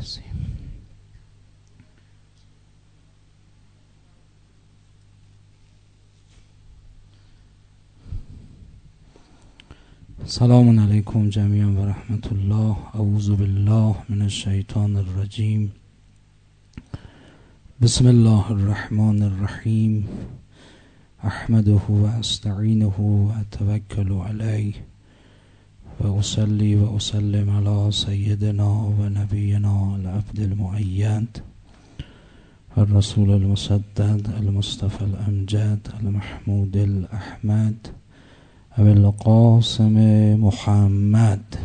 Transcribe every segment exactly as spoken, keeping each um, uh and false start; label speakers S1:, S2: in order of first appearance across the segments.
S1: العظیم. سلام علیکم جمیعا و رحمت الله. اعوذ بالله من الشیطان الرجیم. بسم الله الرحمن الرحیم. احمده و استعینه و اتوکل علیه و اصلی و اسلم علی سیدنا و نبینا العبد المؤید الرسول المسدد المصطفى الامجد المحمود الاحمد ابو القاسم محمد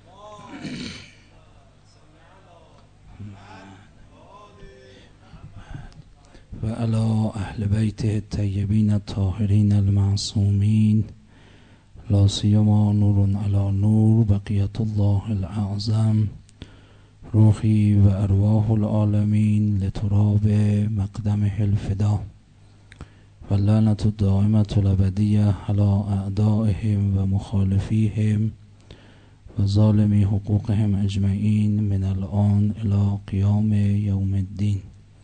S1: و علی اهل بیت الطیبین الطاهرین المعصومین لا سیما نور علی نور بقیت الله الاعظم روحی و ارواح العالمین لتراب مقدمه الفدا و لعنت الدائمة الابدیه علی اعدائهم و مخالفیهم و ظالمی حقوقهم اجمعین من الان الی قیام یوم الدین.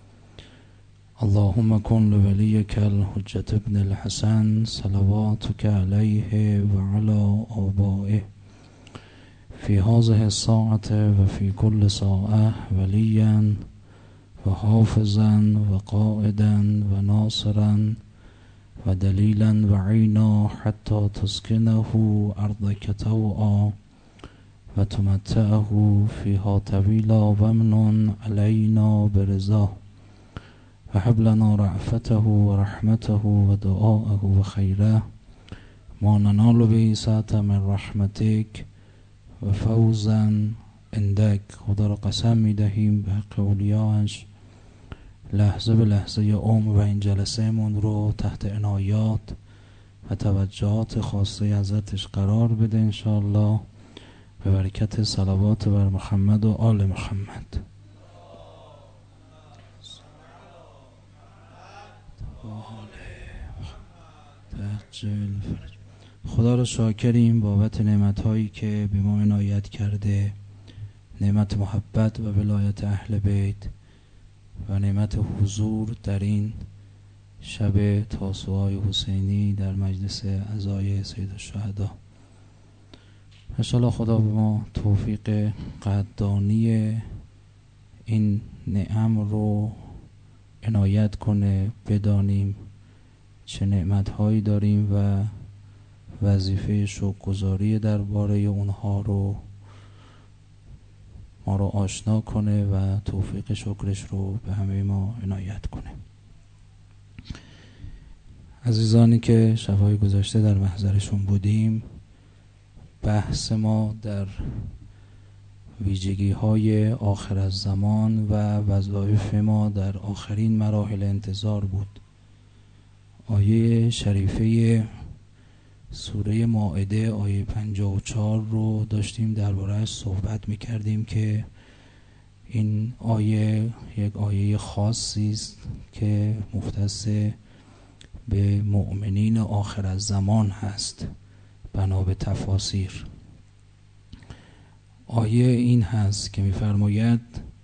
S1: اللهم کن لولیک الحجة ابن الحسن صلواتک علیه و علی آبائه فی هذه الساعة و فی کل ساعة ولیا و حافظا و قائدا و ناصرا و دلیلا و عینا حتی تسکنه ارضک طوعا و تمتعه فیها طویلا و امنن علینا برضاه و هب لنا رأفته و رحمته و دعاءه و خیره ما ننال به ساعة من رحمتک و فوزا عندک. خدا را قسم می دهیم به حق اولیاءش لحظه به لحظه عمر و این جلسه من رو تحت عنایات و توجهات خاصه حضرتش قرار بده انشاءالله به برکت صلوات بر محمد و آل محمد. خدا را شاکریم بابت نعمت‌هایی که به ما عنایت کرده، نعمت محبت و ولایت اهل بیت و نعمت حضور در این شب تاسوعای حسینی در مجلس عزای سید الشهدا. انشاءالله خدا به ما توفیق قدردانی این نعم رو عنایت کنه، بدانیم چه نعمت‌هایی داریم و وظیفه شکرگزاری درباره اونها رو ما رو آشنا کنه و توفیق شکرش رو به همه ما عنایت کنه. عزیزانی که شب‌های گذشته در محضرشون بودیم، بحث ما در ویژگی‌های آخر الزمان و وظایف ما در آخرین مراحل انتظار بود. آیه شریفه سوره مائده آیه پنجاه و چهار رو داشتیم درباره‌اش صحبت می‌کردیم که این آیه یک آیه خاصی است که مختص به مؤمنین آخر الزمان هست بنا به تفاسیر. آیه این هست که می‌فرماید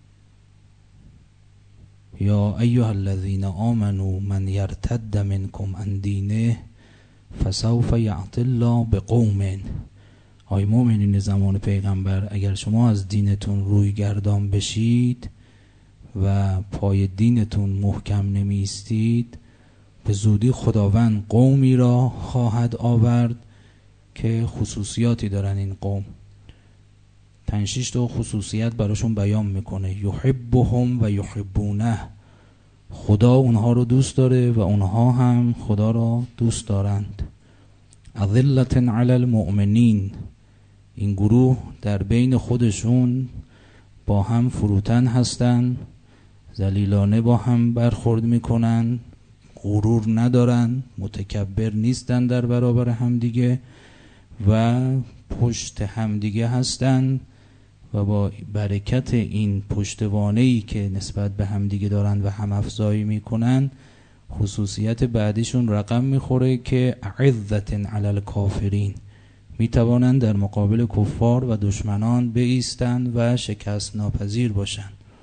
S1: یا ایها الذین آمنوا من یرتد منکم عن دینه فسوف یأتی الله بقوم. ای مؤمنین زمان پیغمبر، اگر شما از دینتون روی گردان بشید و پای دینتون محکم نمیستید، به زودی خداوند قومی را خواهد آورد که خصوصیاتی دارن. این قوم پنج شش تا خصوصیت براشون بیان میکنه. یحبهم و یحبونه، خدا اونها رو دوست داره و اونها هم خدا را دوست دارند. اذلة علی المؤمنین، این گروه در بین خودشون با هم فروتن هستن، ذلیلانه با هم برخورد میکنن، غرور ندارن، متکبر نیستن در برابر همدیگه و پشت همدیگه هستن و با برکت این پشتوانه‌ای که نسبت به همدیگه دارن و هم افزایی میکنن، خصوصیت بعدیشون رقم میخوره که اعزة علی الکافرین، میتوانند در مقابل کفار و دشمنان بایستند و شکست ناپذیر باشند.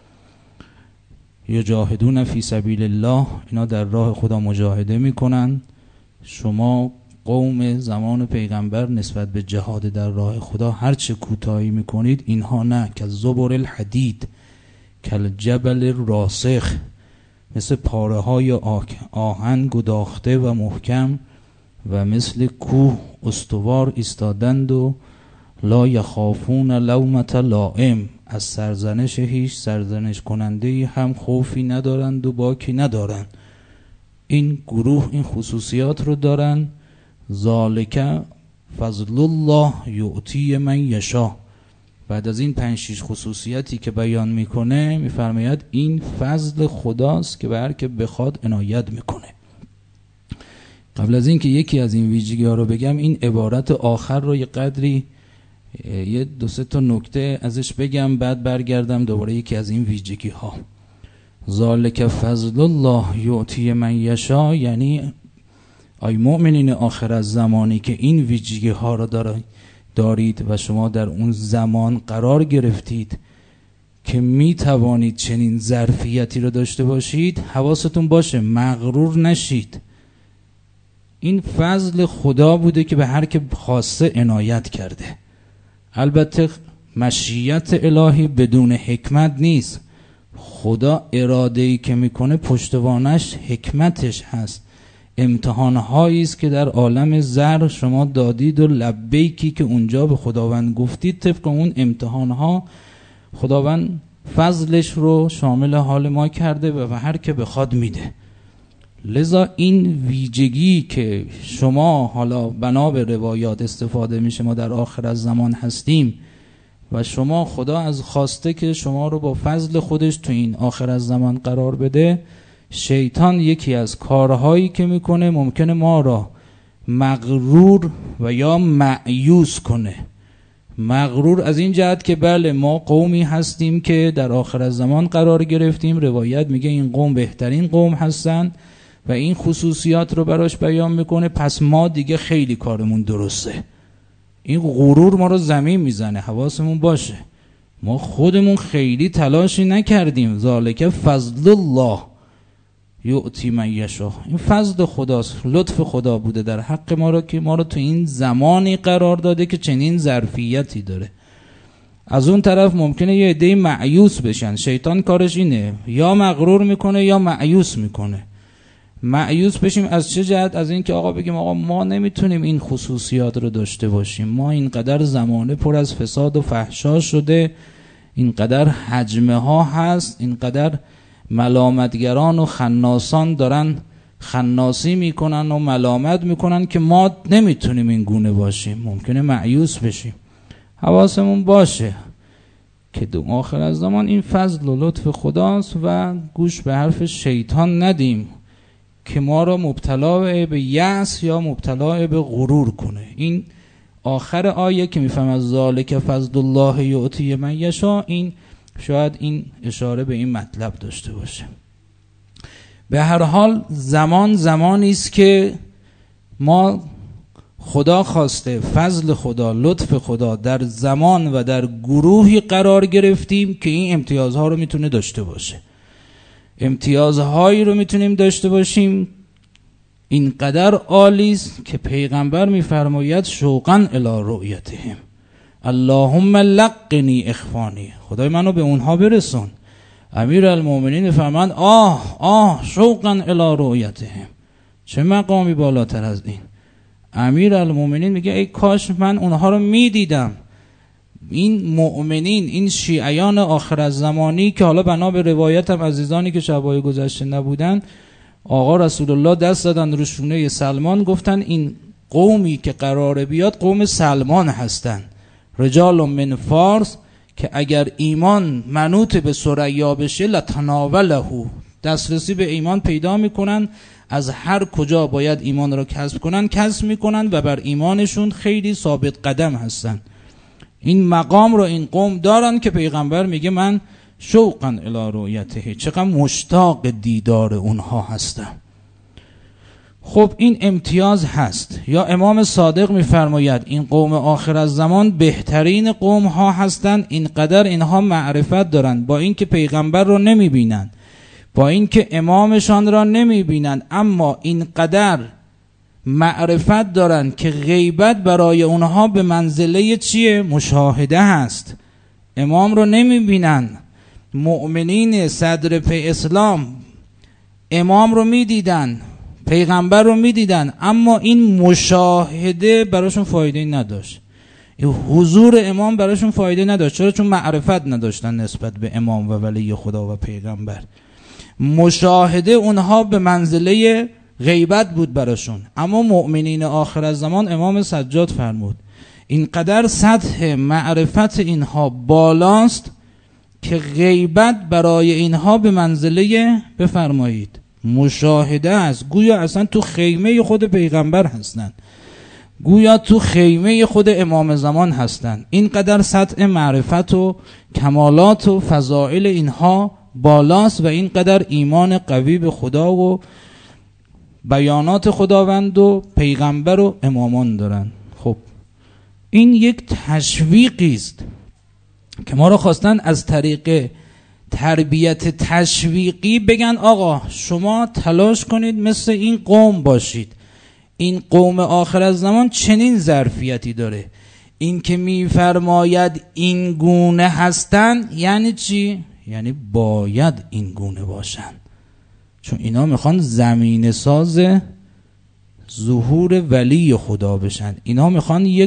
S1: یجاهدون فی سبیل الله، اینا در راه خدا مجاهده میکنن. شما قوم زمان پیغمبر نسبت به جهاد در راه خدا هرچه کوتاهی میکنید، اینها نه، که زبر الحدید کل جبل راسخ، مثل پاره های آهن گداخته و محکم و مثل کوه استوار ایستادند و لا یخافون لومة لائم، از سرزنش هیچ سرزنش کننده هم خوفی ندارند و باکی ندارند. این گروه این خصوصیات رو دارن. ذالک فضل الله یؤتی من یشاء. بعد از این پنج شش خصوصیتی که بیان میکنه میفرماید این فضل خداست که به هر که بخواد عنایت میکنه. قبل از این که یکی از این ویژگی ها رو بگم، این عبارت آخر رو یه قدری یه دو سه تا نکته ازش بگم، بعد برگردم دوباره یکی از این ویژگی ها. ذالک فضل الله یؤتی من یشاء، یعنی ای مؤمنین آخر از زمانی که این ویژگی ها رو دارید و شما در اون زمان قرار گرفتید که می توانید چنین ظرفیتی رو داشته باشید، حواستون باشه مغرور نشید. این فضل خدا بوده که به هر که خاصه عنایت کرده. البته مشیت الهی بدون حکمت نیست. خدا اراده‌ای که میکنه پشتوانش حکمتش هست. امتحانهایی است که در عالم زر شما دادید و لبیکی که اونجا به خداوند گفتید، طبق اون امتحانها خداوند فضلش رو شامل حال ما کرده و هر که بخواد میده. لذا این ویژگی که شما حالا بنا به روایات استفاده میشه ما در آخر از زمان هستیم و شما خدا از خواسته که شما رو با فضل خودش تو این آخر از زمان قرار بده، شیطان یکی از کارهایی که میکنه ممکنه ما را مغرور و یا مایوس کنه. مغرور از این جهت که بله ما قومی هستیم که در آخر از زمان قرار گرفتیم، روایت میگه این قوم بهترین قوم هستن و این خصوصیات رو براش بیان میکنه، پس ما دیگه خیلی کارمون درسته. این غرور ما رو زمین میزنه. حواسمون باشه ما خودمون خیلی تلاشی نکردیم. ذالک فضل الله یؤتی من یشاء، این فضل خداست، لطف خدا بوده در حق ما رو که ما رو تو این زمانی قرار داده که چنین ظرفیتی داره. از اون طرف ممکنه یه عده مایوس بشن. شیطان کارش اینه، یا مغرور میکنه یا مایوس میکنه. مایوس بشیم از چه جهت؟ از این که آقا بگیم آقا ما نمیتونیم این خصوصیات رو داشته باشیم، ما اینقدر زمانه پر از فساد و فحشا شده، اینقدر حجمه ها هست، اینقدر ملامتگران و خناسان دارن خناسی میکنن و ملامت میکنن که ما نمیتونیم این گونه باشیم. ممکنه مایوس بشیم. حواسمون باشه که دو آخر از زمان این فضل و لطف خداست و گوش به حرف شیطان ندیم که ما را مبتلا به یأس یا مبتلا به غرور کنه. این آخر آیه که میفهم از ذالک فضل الله یؤتی من یشاء، این شاید این اشاره به این مطلب داشته باشه. به هر حال زمان زمانی است که ما خدا خواسته فضل خدا لطف خدا در زمان و در گروهی قرار گرفتیم که این امتیازها رو میتونه داشته باشه. امتیازهایی رو میتونیم داشته باشیم اینقدر عالی است که پیغمبر میفرماید شوقا الی رؤیتهم، اللهم لقنی اخوانی، خدای منو به اونها برسون. امیر المؤمنین فرماند آه آه شوقا الی رؤیتهم، چه مقامی بالاتر از این. امیر المؤمنین میگه ای کاش من اونها رو میدیدم. این مؤمنین، این شیعیان آخر از زمانی که حالا بنا به روایت هم عزیزانی که شبای گذشته نبودن، آقا رسول الله دست زدن رو شونه سلمان، گفتن این قومی که قراره بیاد قوم سلمان هستن، رجال من فارس، که اگر ایمان منوط به ثریا بشه لتناوله، دسترسی به ایمان پیدا میکنن، از هر کجا باید ایمان را کسب کنن کسب میکنن و بر ایمانشون خیلی ثابت قدم هستن. این مقام را این قوم دارن که پیغمبر میگه من شوقا الی رؤیته، چقدر مشتاق دیدار اونها هستم. خب این امتیاز هست. یا امام صادق میفرماید این قوم آخر از زمان بهترین قوم ها هستند، اینقدر اینها معرفت دارند با اینکه پیغمبر رو نمیبینند، با اینکه امامشان را نمیبینند اما اینقدر معرفت دارن که غیبت برای اونها به منزله چیه؟ مشاهده هست. امام رو نمیبینن. مؤمنین صدر پی اسلام امام رو میدیدن، پیغمبر رو میدیدن، اما این مشاهده براشون فایده نداشت. این حضور امام براشون فایده نداشت. چرا؟ چون معرفت نداشتن نسبت به امام و ولی خدا و پیغمبر. مشاهده اونها به منزله غیبت بود براشون. اما مؤمنین آخر الزمان امام سجاد فرمود اینقدر سطح معرفت اینها بالاست که غیبت برای اینها به منزله بفرمایید مشاهده است. گویا اصلا تو خیمه خود پیغمبر هستن، گویا تو خیمه خود امام زمان هستن. اینقدر سطح معرفت و کمالات و فضائل اینها بالاست و اینقدر ایمان قوی به خدا و بیانات خداوند و پیغمبر و امامان دارن. خب این یک تشویقی است که ما را خواستن از طریق تربیت تشویقی بگن آقا شما تلاش کنید مثل این قوم باشید. این قوم آخر الزمان چنین ظرفیتی داره. این که میفرماید این گونه هستن یعنی چی؟ یعنی باید این گونه باشن، چون اینا میخوان زمینه ساز ظهور ولی خدا بشن. اینا میخوان یک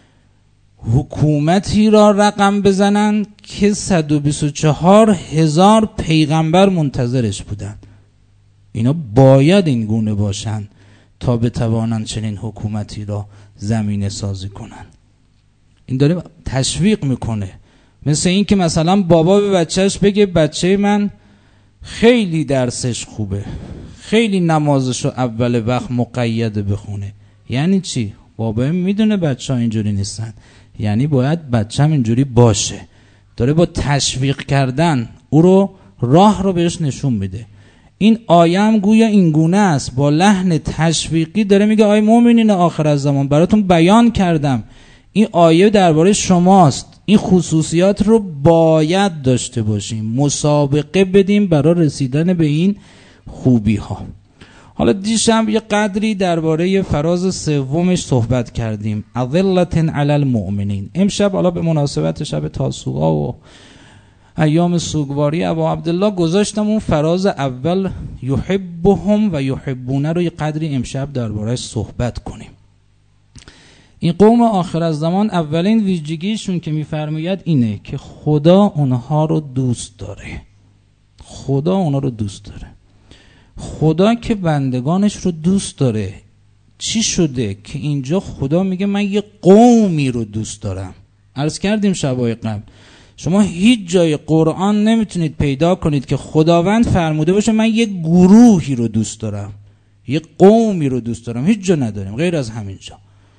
S1: حکومتی را رقم بزنن که صد و بیست و چهار هزار پیغمبر منتظرش بودن. اینا باید این گونه باشن تا بتوانن چنین حکومتی را زمینه سازی کنن. این داره تشویق میکنه. مثل این که مثلا بابا به بچهش بگه بچه من خیلی درسش خوبه، خیلی نمازش رو اول وقت مقید بخونه. یعنی چی؟ بابا میدونه بچه ها اینجوری نیستن، یعنی باید بچه هم اینجوری باشه. داره با تشویق کردن او رو راه رو بهش نشون میده. این آیه هم گویا این گونه است، با لحن تشویقی داره میگه آی مومنین آخر الزمان براتون بیان کردم این آیه درباره شماست، این خصوصیات رو باید داشته باشیم، مسابقه بدیم برای رسیدن به این خوبی ها. حالا دیشب یه قدری درباره فراز سومش صحبت کردیم، اذلة علی المؤمنین. امشب حالا به مناسبت شب تاسوعا و ایام سوگواری ابا عبدالله گذاشتم اون فراز اول یحبهم و یحبونه رو یه قدری امشب درباره‌اش صحبت کنیم. این قوم آخر الزمان اولین ویژگیشون که میفرماید اینه که خدا اونها رو دوست داره. خدا اونها رو دوست داره. خدا که بندگانش رو دوست داره، چی شده که اینجا خدا میگه من یه قومی رو دوست دارم؟ عرض کردیم شبای قبل شما هیچ جای قرآن نمیتونید پیدا کنید که خداوند فرموده باشه من یه گروهی رو دوست دارم، یه قومی رو دوست دارم. هیچ جا نداریم غیر از همین جا.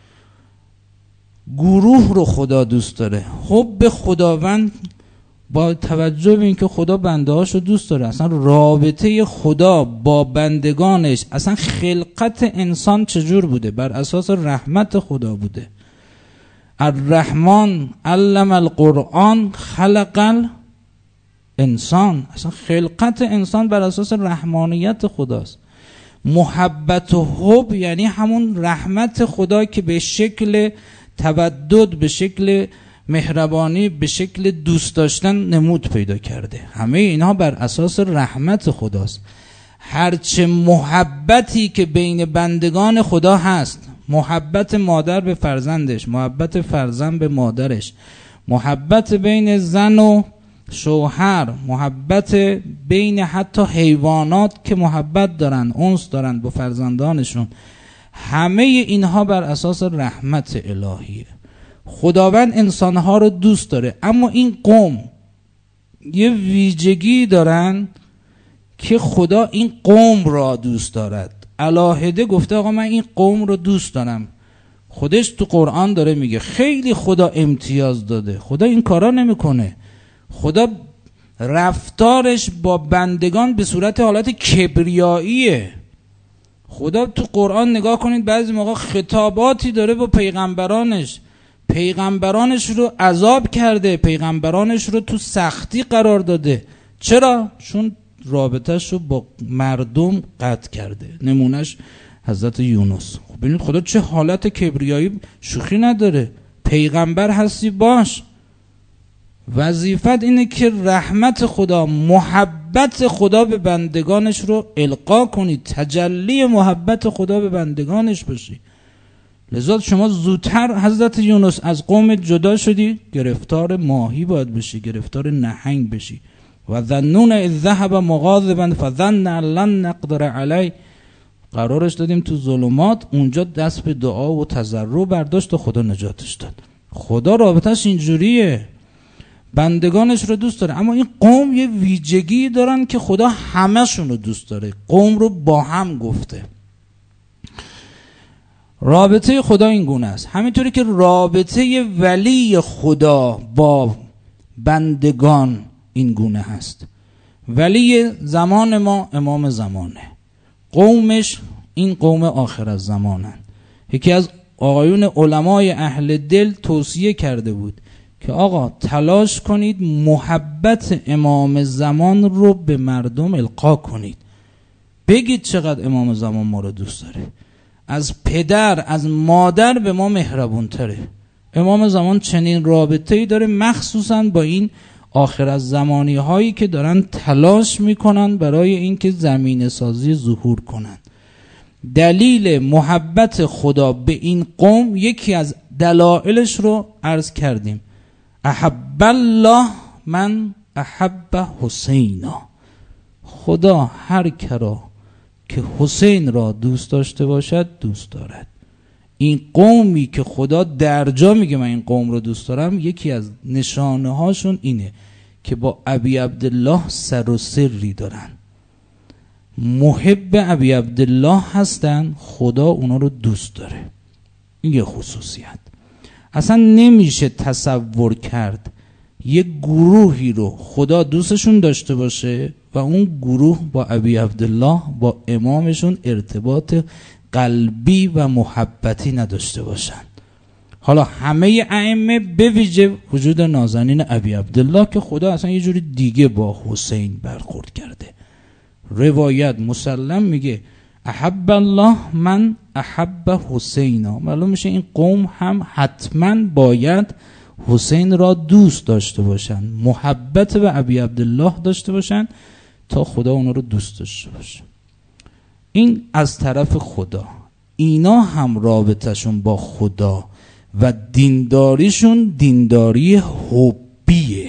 S1: گروه رو خدا دوست داره. حب خداوند با توجه به اینکه خدا بنده هاش رو دوست داره، اصلا رابطه خدا با بندگانش، اصلا خلقت انسان چجور بوده؟ بر اساس رحمت خدا بوده. الرحمن علم القرآن خلق الانسان، اصلا خلقت انسان بر اساس رحمانیت خداست. محبت و حب یعنی همون رحمت خدا که به شکل تودد، به شکل مهربانی، به شکل دوست داشتن نمود پیدا کرده. همه اینها بر اساس رحمت خداست. هرچه محبتی که بین بندگان خدا هست، محبت مادر به فرزندش، محبت فرزند به مادرش، محبت بین زن و شوهر، محبت بین حتی حیوانات که محبت دارن، انس دارن با فرزندانشون، همه اینها بر اساس رحمت الهیه. خداوند انسانها رو دوست داره. اما این قوم یه ویژگی دارن که خدا این قوم را دوست دارد. علاهده گفته آقا من این قوم رو دوست دارم. خودش تو قرآن داره میگه خیلی خدا امتیاز داده. خدا این کارا نمیکنه. خدا رفتارش با بندگان به صورت حالت کبریاییه. خدا تو قرآن نگاه کنید بعضی موقع خطاباتی داره با پیغمبرانش، پیغمبرانش رو عذاب کرده، پیغمبرانش رو تو سختی قرار داده. چرا؟ چون رابطهش رو با مردم قطع کرده. نمونهش حضرت یونس. خب ببینید خدا چه حالت کبریایی، شوخی نداره. پیغمبر هستی باش، وظیفت اینه که رحمت خدا، محبت خدا به بندگانش رو القا کنی، تجلی محبت خدا به بندگانش باشی. لذا شما زودتر حضرت یونس از قوم جدا شدی، گرفتار ماهی باید بشی، گرفتار نهنگ بشی. و ظنون اذ ذهب مغاضبا فظن ان لن نقدر علی، قرارش دادیم تو ظلمات، اونجا دست به دعا و تضرع برداشت و خدا نجاتش داد. خدا رابطش اینجوریه، بندگانش رو دوست داره. اما این قوم یه ویژگی دارن که خدا همه‌شون رو دوست داره، قوم رو با هم گفته. رابطه خدا این گونه است، همینطوری که رابطه ولی خدا با بندگان این گونه هست. ولی زمان ما امام زمانه، قومش این قوم آخر از زمانن. یکی از آقایون علمای اهل دل توصیه کرده بود که آقا تلاش کنید محبت امام زمان رو به مردم القا کنید، بگید چقدر امام زمان ما رو دوست داره، از پدر از مادر به ما مهربون تره. امام زمان چنین رابطه‌ای داره، مخصوصا با این آخر از زمانی هایی که دارن تلاش میکنن برای اینکه زمینه سازی ظهور کنن. دلیل محبت خدا به این قوم یکی از دلایلش رو عرض کردیم، احب الله من احب حسینا. خدا هر کرا که حسین را دوست داشته باشد دوست دارد. این قومی که خدا درجا میگه من این قوم رو دوست دارم، یکی از نشانه هاشون اینه که با ابی عبدالله سر و سری دارن، محب ابی عبدالله هستن، خدا اونا رو دوست داره. این یه خصوصیت. اصلا نمیشه تصور کرد یه گروهی رو خدا دوستشون داشته باشه و اون گروه با ابی عبدالله با امامشون ارتباط قلبی و محبتی نداشته باشن. حالا همه ائمه به ویژه وجود نازنین ابی عبدالله که خدا اصلا یه جوری دیگه با حسین برخورد کرده. روایت مسلم میگه احب الله من احب حسینا. معلوم میشه این قوم هم حتما باید حسین را دوست داشته باشن، محبت به ابی عبدالله داشته باشن تا خدا اونا رو دوست داشته باشه. این از طرف خدا. اینا هم رابطشون با خدا و دینداریشون دینداری حبیه،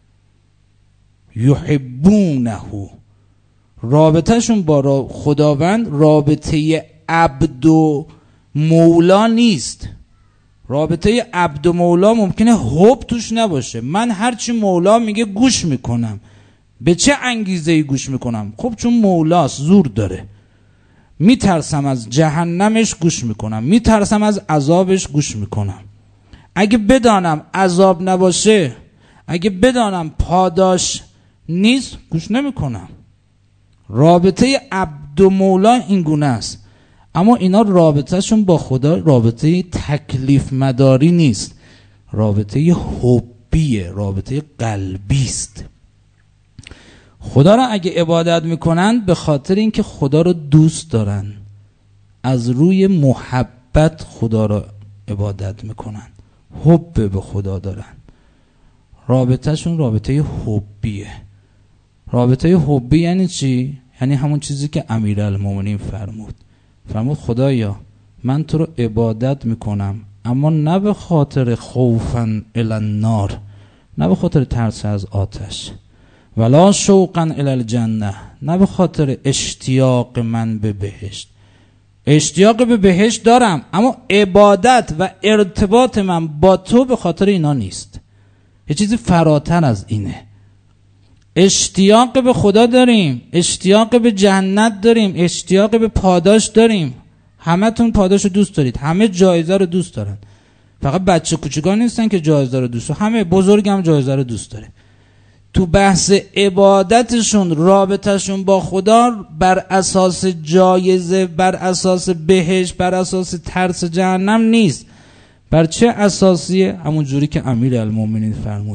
S1: یحبونه. رابطهشون با خداوند رابطه عبد و مولا نیست. رابطه عبد و مولا ممکنه حب توش نباشه. من هرچی مولا میگه گوش میکنم. به چه انگیزه‌ای گوش میکنم؟ خب چون مولاست، زور داره. میترسم از جهنمش گوش میکنم، میترسم از عذابش گوش میکنم. اگه بدانم عذاب نباشه، اگه بدانم پاداش نیست، گوش نمیکنم. رابطه عبد و مولا این گونه است. اما اینا رابطهشون با خدا رابطه تکلیف مداری نیست، رابطه حبیه، رابطه قلبی است. خدا را اگه عبادت میکنن به خاطر اینکه خدا رو دوست دارن، از روی محبت خدا را عبادت میکنن، حب به خدا دارن. رابطهشون رابطه حبیه. رابطه حبی یعنی چی؟ یعنی همون چیزی که امیرالمومنین فرمود. فرمود خدایا من تو رو عبادت میکنم، اما نه به خاطر خوفا الی النار، نه به خاطر ترس از آتش، ولا شوقا الی الجنه، نه به خاطر اشتیاق من به بهشت. اشتیاق به بهشت دارم، اما عبادت و ارتباط من با تو به خاطر اینا نیست. یه چیزی فراتر از اینه. اشتیاق به خدا داریم، اشتیاق به جنت داریم، اشتیاق به پاداش داریم. همه تون پاداش رو دوست دارید، همه جایزه رو دوست دارن. فقط بچه کوچکان نیستن که جایزه رو دوست دارن، همه بزرگ هم جایزه رو دوست داره. تو بحث عبادتشون، رابطهشون با خدا بر اساس جایزه، بر اساس بهشت، بر اساس ترس جهنم نیست. بر چه اساسیه؟ همون جوری که امیرالمومنین فرمود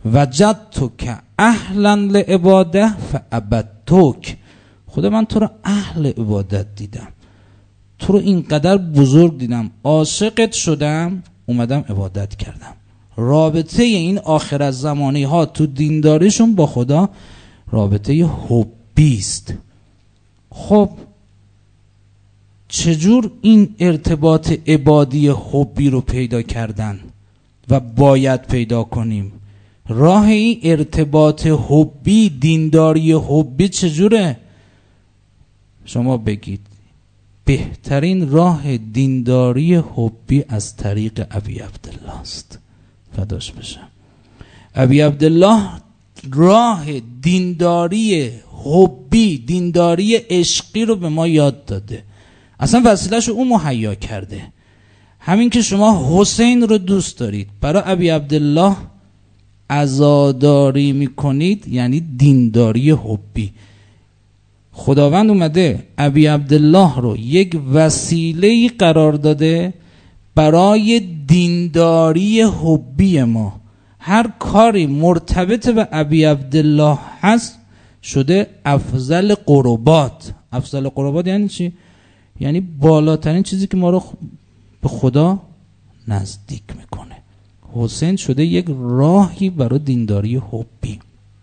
S1: وجدتک اهلا لعباده فعبدتک. خدا من تو رو اهل عبادت دیدم، تو رو اینقدر بزرگ دیدم، عاشقت شدم، اومدم عبادت کردم. رابطه این آخرت زمانی ها تو دینداریشون با خدا رابطه حبی است. خب چجور این ارتباط عبادی حبی رو پیدا کردن و باید پیدا کنیم؟ راه این ارتباط حبی، دینداری حبی چجوره؟ شما بگید. بهترین راه دینداری حبی از طریق ابی عبدالله است. فداش بشم. ابی عبدالله راه دینداری حبی، دینداری عشقی رو به ما یاد داده. اصلا وسیله‌شو او مهیا کرده. همین که شما حسین رو دوست دارید، برای ابی عبدالله عزاداری میکنید، یعنی دینداری حبی. خداوند اومده ابی عبدالله رو یک وسیله قرار داده برای دینداری حبی ما. هر کاری مرتبط به ابی عبدالله هست شده افضل قربات. افضل قربات یعنی چی؟ یعنی بالاترین چیزی که ما رو به خدا نزدیک میکنه. حسین شده یک راهی برای دینداری حبی.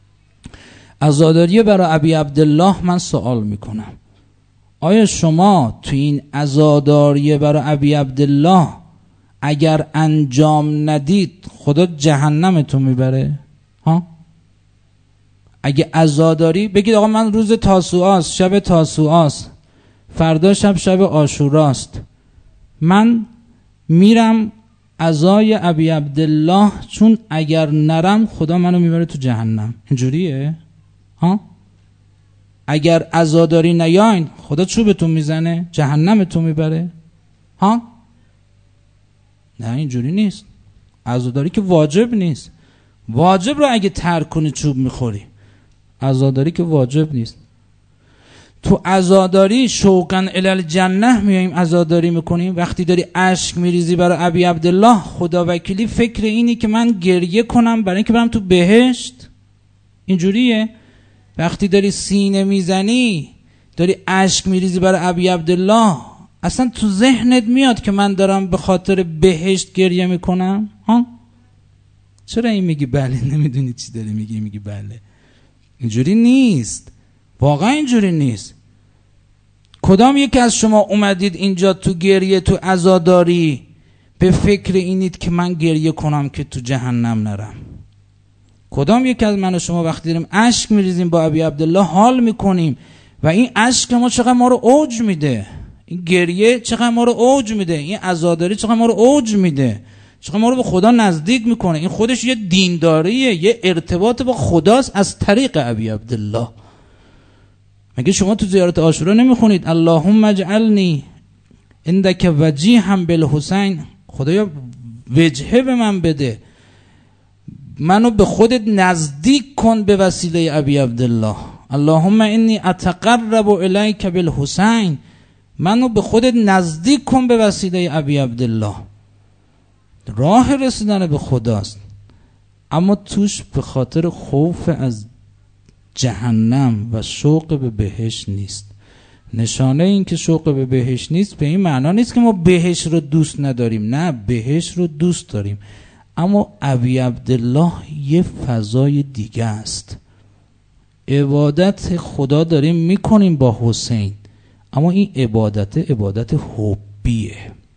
S1: عزاداری برای ابی عبدالله من سوال میکنم، آیا شما تو این عزاداری برای ابی عبدالله اگر انجام ندید خدا جهنمتون میبره؟ ها؟ اگه عزاداری بگید آقا من روز تاسوعاست، شب تاسوعاست، فردا شب شب عاشوراست، من میرم عزای ابی عبدالله چون اگر نرم خدا منو میبره تو جهنم. اینجوریه؟ ها؟ اگر عزاداری نیاین خدا چوبتون میزنه، جهنمتون میبره؟ ها؟ نه اینجوری نیست. عزاداری که واجب نیست. واجب رو اگه ترک کنی چوب میخوری. عزاداری که واجب نیست. تو عزاداری شوقاً الی الجنه میایم عزاداری میکنیم. وقتی داری اشک میریزی برای ابی عبدالله، خدا وکیلی فکر اینی که من گریه کنم برای اینکه برم تو بهشت؟ اینجوریه؟ وقتی داری سینه میزنی، داری اشک میریزی برای ابی عبدالله، اصلا تو ذهنت میاد که من دارم به خاطر بهشت گریه میکنم؟ ها؟ چرا این میگی بله؟ نمیدونی چی داری میگی میگی بله. اینجوری نیست، واقعا اینجوری نیست. کدام یکی از شما اومدید اینجا تو گریه، تو عزاداری به فکر اینید که من گریه کنم که تو جهنم نرم؟ کدام یکی از من و شما وقتی داریم اشک میریزیم با ابی عبدالله حال میکنیم و این اشک ما چقدر ما رو اوج میده، این گریه چقدر ما رو اوج میده، این عزاداری چقدر ما رو اوج میده، چقدر ما رو به خدا نزدیک میکنه. این خودش یه دینداریه، یه ارتباط با خداست از طریق ابی عبدالله. مگه شما تو زیارت عاشورا نمیخونید اللهم اجعلنی عندک وجیها بالحسین؟ خدایا وجهه به من بده، منو به خودت نزدیک کن به وسیله ابی عبدالله. اللهم انی اتقرب الیک بالحسین، منو به خودت نزدیک کن به وسیله ابی عبدالله. راه رسیدن به خداست، اما توش به خاطر خوف از جهنم و شوق به بهشت نیست. نشانه این که شوق به بهشت نیست به این معنا نیست که ما بهشت رو دوست نداریم، نه، بهشت رو دوست داریم، اما ابی عبدالله یه فضای دیگه است. عبادت خدا داریم میکنیم با حسین، اما این عبادت عبادت حبیه.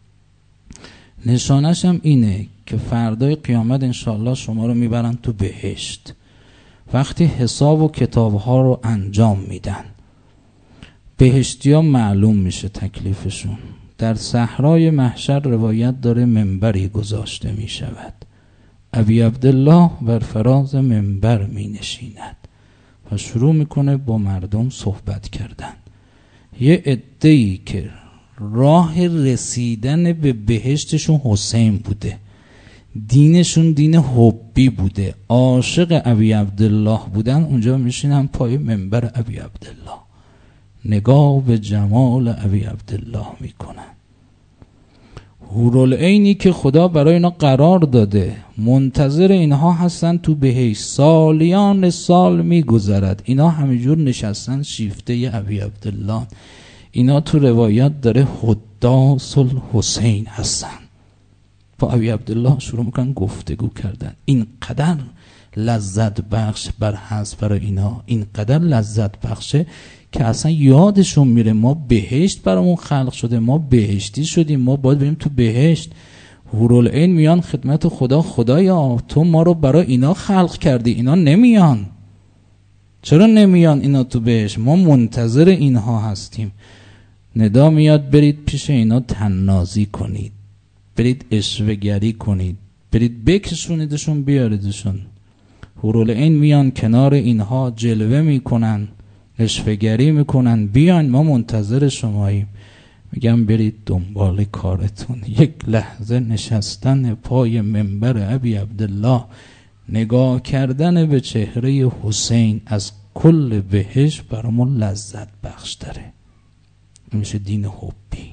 S1: نشانش هم اینه که فردای قیامت انشاءالله شما رو میبرن تو بهشت. وقتی حساب و کتابها رو انجام میدن، بهشتی ها معلوم میشه تکلیفشون. در صحرای محشر روایت داره منبری گذاشته میشود، ابی عبدالله بر فراز منبر می نشیند و شروع میکنه با مردم صحبت کردن. یه عده‌ای که راه رسیدن به بهشتشون حسین بوده، دینشون دین حبی بوده، عاشق ابی عبدالله بودن، اونجا میشینن پای منبر ابی عبدالله نگاه به جمال ابی عبدالله میکنن. حورالعینی که خدا برای اینا قرار داده، منتظر اینها هستن تو بهشت، سالیان سال میگذرد، اینا همینجور نشستن شیفته ی ابی عبدالله. اینا تو روایت داره حداث الحسین هستن، با ابی عبدالله شروع میکنن گفتگو کردن. اینقدر لذت بخش بر هست برای اینا، اینقدر لذت بخشه که اصلا یادشون میره ما بهشت برامون خلق شده، ما بهشتی شدیم، ما باید بریم تو بهشت. حورالعین میان خدمت خدا، خدایا تو ما رو برای اینا خلق کردی، اینا نمیان. چرا نمیان اینا تو بهشت؟ ما منتظر اینها هستیم. ندا میاد برید پیش اینا طنازی کنید، برید اشوه‌گری کنید، برید بکشونیدشون بیاریدشون. حورالعین میان کنار اینها جلوه میکنن، اشوه‌گری میکنن، بیان ما منتظر شماییم. میگم برید دنبال کارتون. یک لحظه نشستن پای منبر ابی عبدالله، نگاه کردن به چهره حسین از کل بهشت برامون لذت بخش داره. میشه دین حبی.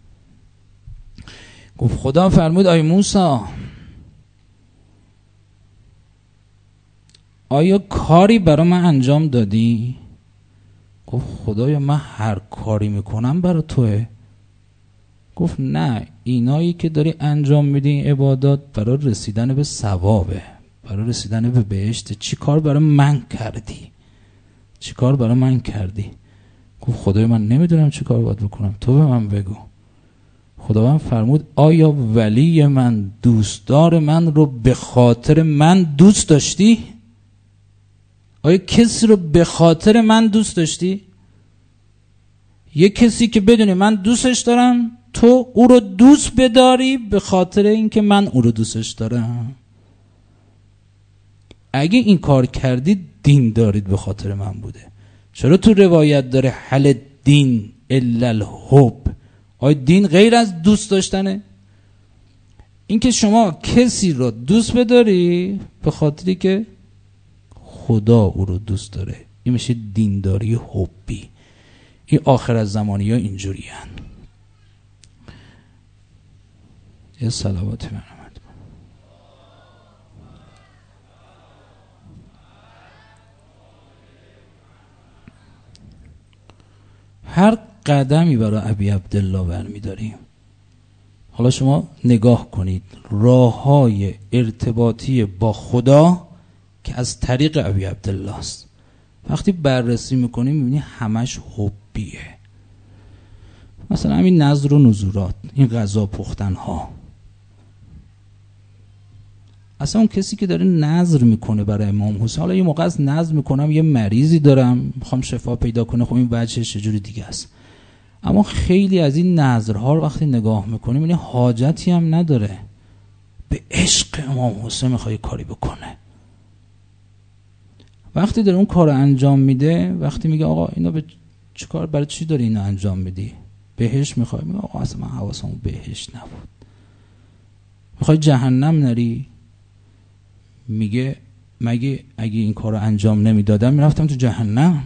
S1: گفت خدا فرمود آی موسی آیا کاری برای من انجام دادی؟ گفت خدایا من هر کاری میکنم برای توه. گفت نه، اینایی که داری انجام میدی این عبادات برای رسیدن به ثوابه، برای رسیدن به بهشت. چی کار برای من کردی؟ چی کار برای من کردی؟ گفت خدایا من نمیدونم چی کار باید بکنم، تو به من بگو. خداوند فرمود آیا ولی من، دوستدار من رو به خاطر من دوست داشتی؟ آیا کسی رو به خاطر من دوست داشتی؟ یه کسی که بدونی من دوستش دارم، تو او رو دوست بداری به خاطر اینکه من او رو دوستش دارم. اگه این کار کردید دین دارید به خاطر من بوده. چرا تو روایت داره حل دین الا الحب؟ آیا دین غیر از دوست داشتنه؟ اینکه شما کسی رو دوست بداری به خاطری که خدا او رو دوست داره، این میشه دینداری حبی. این آخر از زمانی ها اینجوری هن. یه صلواتی برامد. هر قدمی برای ابی عبدالله برمی داریم. حالا شما نگاه کنید راه‌های ارتباطی با خدا که از طریق ابی عبدالله است. وقتی بررسی میکنیم میبینی همش حبیه. مثلا همین نذر و نذورات، این غذا پختن ها، اصلا اون کسی که داره نذر میکنه برای امام حسین، حالا یه موقع از نذر میکنم یه مریضی دارم میخوام شفا پیدا کنه، خب این وجهش چجوری دیگه است. اما خیلی از این نذرها رو وقتی نگاه میکنیم میبینی حاجتی هم نداره، به عشق امام حسین میخوای کاری بکنه. وقتی داره اون کار رو انجام میده، وقتی میگه آقا اینا به چه کار، برای چی داری اینو انجام میدی؟ بهشت میخوای؟ میگه آقا اصلا من حواسم بهشت نبود. میخوای جهنم نری؟ میگه مگه اگه این کار رو انجام نمیدادم میرفتم تو جهنم؟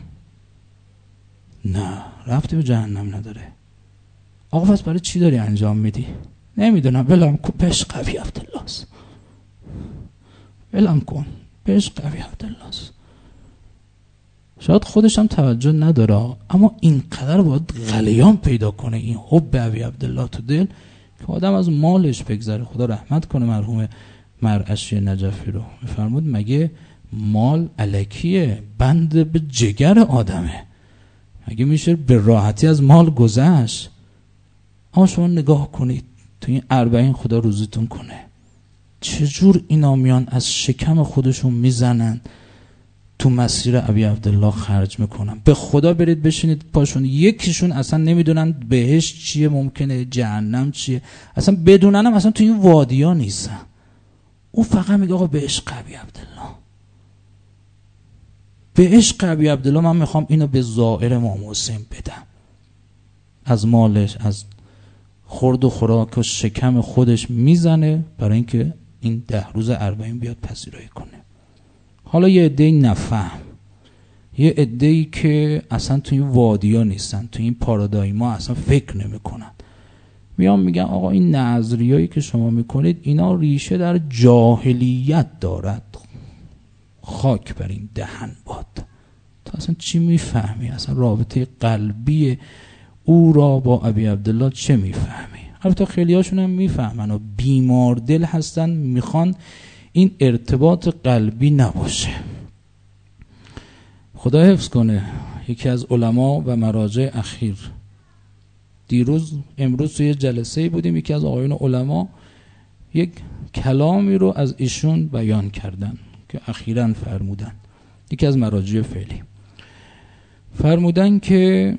S1: نه، رفتی به جهنم نداره. آقا پس برای چی داری انجام میدی؟ نمیدونم، ولم کن، پیش قوی عبدالله است، ولم کن، پیش قوی عبدالله است. شاید خودش هم توجه نداره، اما اینقدر باید غلیان پیدا کنه این حب ابی عبدالله تو دل که آدم از مالش بگذره. خدا رحمت کنه مرحوم مرعشی نجفی رو. میفرمود مگه مال الکیه، بند به جگر آدمه، مگه میشه به راحتی از مال گذشت؟ اما شما نگاه کنید تو این اربعین خدا روزیتون کنه، چجور اینا میان از شکم خودشون میزنن تو مسیر ابی عبدالله خرج میکنن. به خدا برید بشینید پاشون، یکیشون اصلا نمیدونن بهشت چیه، ممکنه جهنم چیه، اصلا بدونن هم اصلا تو این وادیا نیستن. او فقط میگه آقا به عشق ابی عبدالله، به عشق ابی عبدالله من میخوام اینو به زائر امام حسین بدم. از مالش، از خورد و خوراک و شکم خودش میزنه برای اینکه این ده روز اربعین بیاد پذیرایی کنه. حالا یه عده‌ای نفهم، یه عده‌ای که اصلا توی این وادیا نیستن، توی این پارادایما اصلا فکر نمی کنن، میان میگن آقا این نظریه‌ای که شما میکنید اینا ریشه در جاهلیت دارد. خاک بر این دهن باد. تو اصلا چی میفهمی؟ اصلا رابطه قلبی او را با ابی عبدالله چه میفهمی؟ البته خیلی هاشون هم میفهمن و بیمار دل هستن، میخوان این ارتباط قلبی نباشه. خدا حفظ کنه. یکی از علما و مراجع اخیر، دیروز امروز توی جلسه بودیم، یکی از آقایون علما یک کلامی رو از ایشون بیان کردن که اخیراً فرمودن، یکی از مراجع فعلی فرمودن که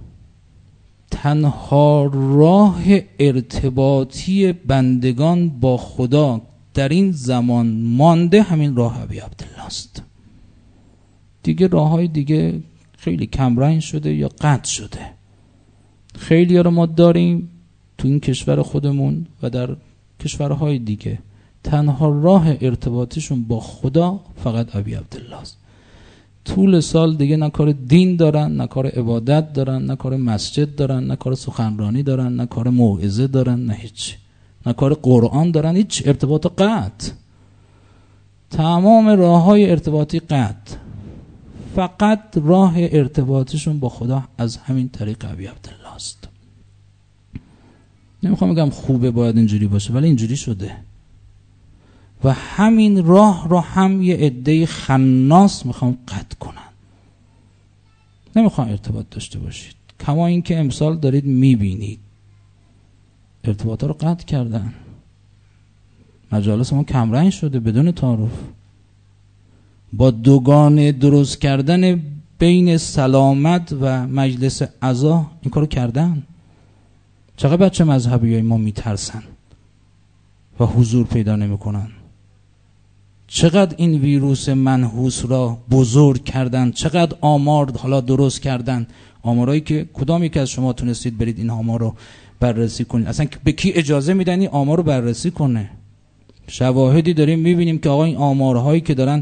S1: تنها راه ارتباطی بندگان با خدا در این زمان مانده همین راه ابی عبدالله است. دیگه راههای دیگه خیلی کمرنگ شده یا قطع شده. خیلی ها رو ما داریم تو این کشور خودمون و در کشورهای دیگه، تنها راه ارتباطیشون با خدا فقط ابی عبدالله است. طول سال دیگه نه کار دین دارن، نه کار عبادت دارن، نه کار مسجد دارن، نه کار سخنرانی دارن، نه کار موعظه دارن، نه هیچ، نه کار قرآن دارن، هیچ. ارتباط قطع. تمام راههای ارتباطی قطع. فقط راه ارتباطشون با خدا از همین طریق ابی عبدالله است. نمیخوام بگم خوبه باید اینجوری باشه، ولی اینجوری شده و همین راه رو هم یه عده خناس میخوام قطع کنن. نمیخوام ارتباط داشته باشید، کما این که امسال دارید میبینید ارتباط رو قطع کردن. مجالس ما کمرنگ شده بدون تعارف، با دوگانه درست کردن بین سلامت و مجلس عزا این کارو کردن. چقدر بچه مذهبی های ما میترسن و حضور پیدا نمی کنن. چقدر این ویروس منحوس را بزرگ کردن، چقدر آمار حالا درست کردن، آمارایی که کدام یک از شما تونستید برید این آمار رو بررسی کنید؟ اصلا به کی اجازه میدن این آمار رو بررسی کنه؟ شواهدی داریم میبینیم که آقا این آمارهایی که دارن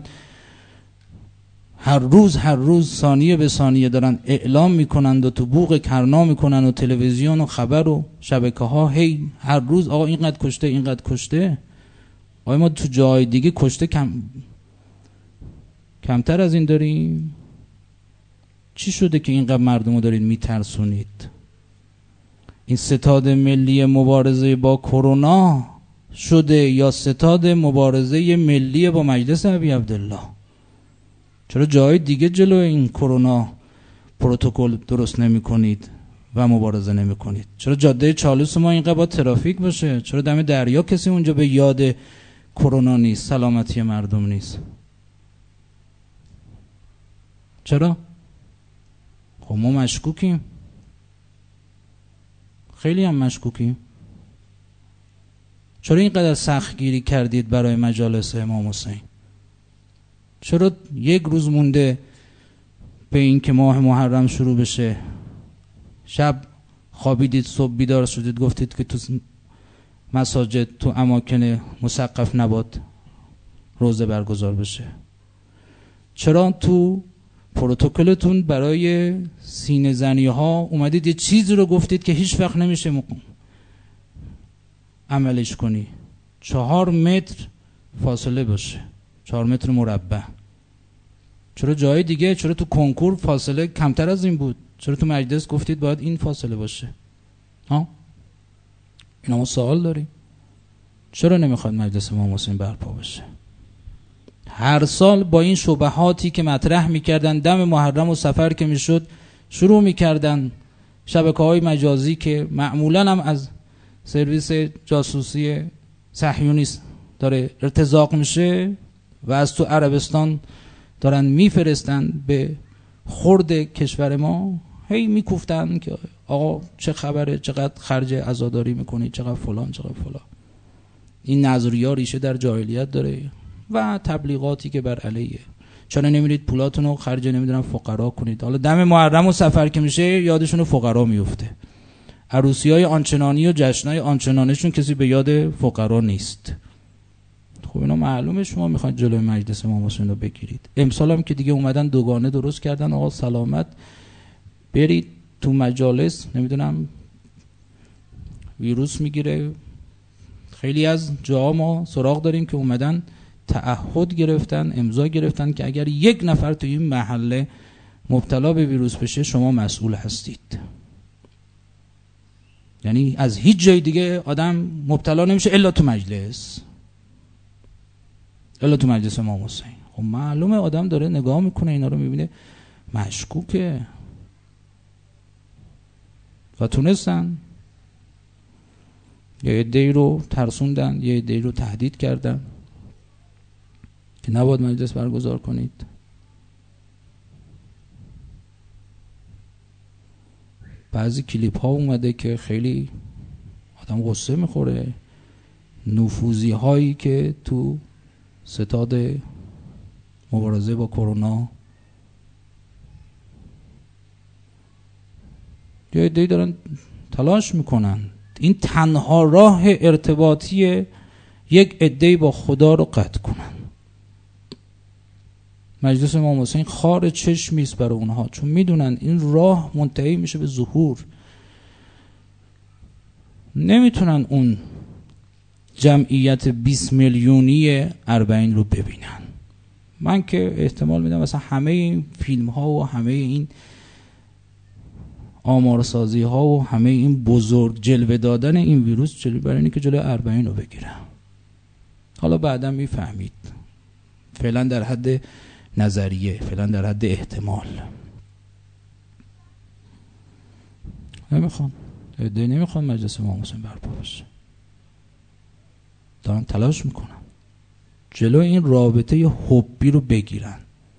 S1: هر روز هر روز ثانیه به ثانیه دارن اعلام میکنند و تو بوق کرنا میکنن و تلویزیون و خبر و شبکه ها هی هر روز آقا اینقدر کشته اینقدر کشته. آقا ما تو جای دیگه کشته کم کمتر از این داریم؟ چی شده که اینقدر مردم رو دارید میترسونید؟ این ستاد ملی مبارزه با کرونا شده یا ستاد مبارزه ملی با مجلس ابی عبدالله؟ چرا جای دیگه جلو این کرونا پروتکل درست نمی کنید و مبارزه نمی کنید؟ چرا جاده چالوس ما اینقدر با ترافیک باشه؟ چرا دم دریا کسی اونجا به یاد کرونا نیست، سلامتی مردم نیست؟ چرا؟ خب ما مشکوکیم، خیلی هم مشکوکیم. چرا اینقدر سختگیری کردید برای مجالس امام حسین؟ چرا یک روز مونده به این که ماه محرم شروع بشه شب خوابیدید صبح بیدار شدید گفتید که تو مساجد تو اماکن مسقف نباد روزه برگزار بشه؟ چرا تو پروتکلتون برای سینه زنی ها اومدید یه چیزی رو گفتید که هیچ وقت نمیشه مق... عملش کنی؟ چهار متر فاصله باشه، چهار متر مربع. چرا جای دیگه، چرا تو کنکور فاصله کمتر از این بود؟ چرا تو مجلس گفتید باید این فاصله باشه؟ ها؟ اینا ما سوال داریم. چرا نمیخواد مجلس امام حسین برپا بشه؟ هر سال با این شبهاتی که مطرح میکردن دم محرم و سفر که میشد شروع میکردن شبکه‌های مجازی که معمولا هم از سرویس جاسوسی صهیونیست داره ارتزاق میشه و از تو عربستان دارن میفرستن به خرد کشور ما، هی میکوفتن که آقا چه خبره، چقدر خرج عزاداری میکنی، چقدر فلان چقدر فلان. این نظریه ریشه در جاهلیت داره و تبلیغاتی که بر علیه. چرا نمیرید پولاتون رو خرج نمیدونم فقرا کنید؟ حالا دم محرم و سفر که میشه یادشون رو فقرا میفته. عروسی‌های آنچنانی و جشن‌های آنچنانشون کسی به یاد فقرا نیست. خب اینا معلومه شما میخواید جلوی مجلس امام حسین رو بگیرید. امسال هم که دیگه اومدن دوگانه درست کردن، آقا سلامت برید تو مجالس نمیدونم ویروس میگیره. خیلی از جاها ما سراغ داریم که اومدن تعهد گرفتن، امضا گرفتن که اگر یک نفر تو این محله مبتلا به ویروس بشه شما مسئول هستید. یعنی از هیچ جای دیگه آدم مبتلا نمیشه الا تو مجلس، الا تو مجلس امام حسین. خب معلومه آدم داره نگاه میکنه اینا رو میبینه مشکوکه و تونستن یه عده‌ای رو ترسوندن، یه عده‌ای رو تهدید کردن که نباید مجلس برگزار کنید. بعضی کلیپ ها اومده که خیلی آدم غصه میخوره، نفوذی هایی که تو ستاد مبارزه با کرونا یه عده‌ای دارن تلاش میکنن این تنها راه ارتباطی یک عده‌ای با خدا رو قطع کنن. مجلس امام حسین خار چشمی است برای اونها، چون میدونن این راه منتهی میشه به ظهور. نمیتونن اون جمعیت بیست میلیونی اربعین رو ببینن. من که احتمال میدم مثلا همه این فیلم ها و همه این آمارسازی ها و همه این بزرگ جلوه دادن این ویروس جلوه برای اینه که جلوی اربعین رو بگیرن. حالا بعدا میفهمید، فعلا در حد نظریه، فعلا در حد احتمال. نمیخوان ایده نمیخوان مجلس امام حسین برپا بشه، دارن تلاش میکنن جلو این رابطه حبی رو بگیرن.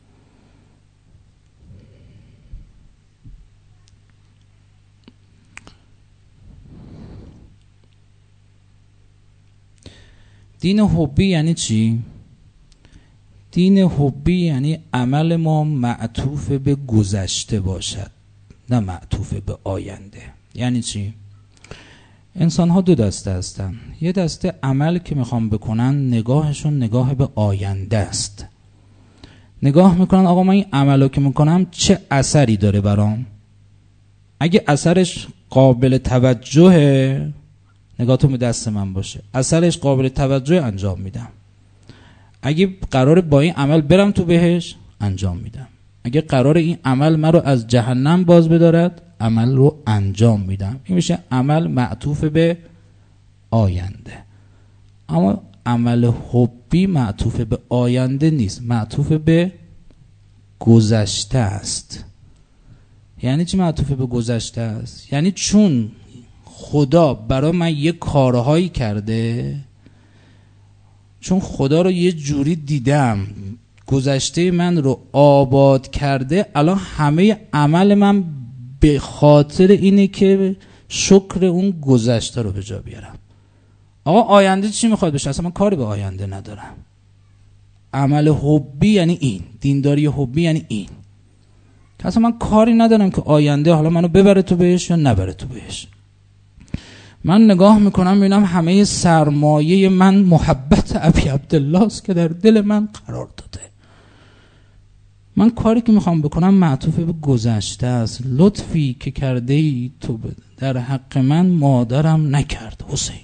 S1: دین حبی یعنی چی؟ دین حبی یعنی عمل ما معطوف به گذشته باشد، نه معطوف به آینده. یعنی چی؟ انسان ها دو دسته هستن. یه دسته عمل که میخوام بکنن نگاهشون نگاه به آینده است. نگاه میکنن آقا من این عملو که میکنم چه اثری داره برام. اگه اثرش قابل توجهه، نگاهتون به دست من باشه، اثرش قابل توجه انجام میدم. اگه قراره با این عمل برم تو بهش، انجام میدم. اگه قراره این عمل من رو از جهنم باز بدارد، عمل رو انجام میدم. این میشه عمل معطوف به آینده. اما عمل حبی معطوف به آینده نیست، معطوف به گذشته است. یعنی چی معطوف به گذشته است؟ یعنی چون خدا برای من یه کارهایی کرده، چون خدا رو یه جوری دیدم، گذشته من رو آباد کرده، الان همه عمل من به خاطر اینه که شکر اون گذشته رو به جا بیارم. آقا آینده چی میخواد بشه؟ اصلا من کاری به آینده ندارم. عمل حبی یعنی این، دینداری حبی یعنی این، که اصلا من کاری ندارم که آینده حالا منو ببره تو بهش یا نبره تو بهش. من نگاه میکنم میبینم همه سرمایه من محبت ابی عبدالله است که در دل من قرار داده. من کاری که میخوام بکنم معطوف به گذشته است. لطفی که کرده ای تو در حق من مادرم نکرد حسین.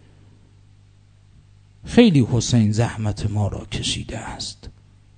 S1: خیلی حسین زحمت ما را کشیده است.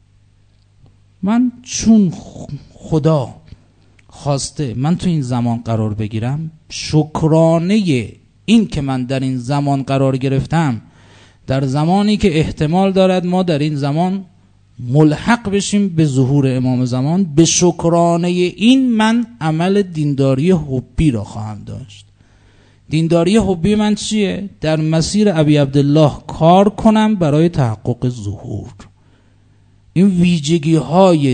S1: من چون خدا خواسته من تو این زمان قرار بگیرم، شکرانه این که من در این زمان قرار گرفتم، در زمانی که احتمال دارد ما در این زمان ملحق بشیم به ظهور امام زمان، به شکرانه این من عمل دینداری حبی را خواهم داشت. دینداری حبی من چیه؟ در مسیر ابی عبدالله کار کنم برای تحقق ظهور. این ویژگی های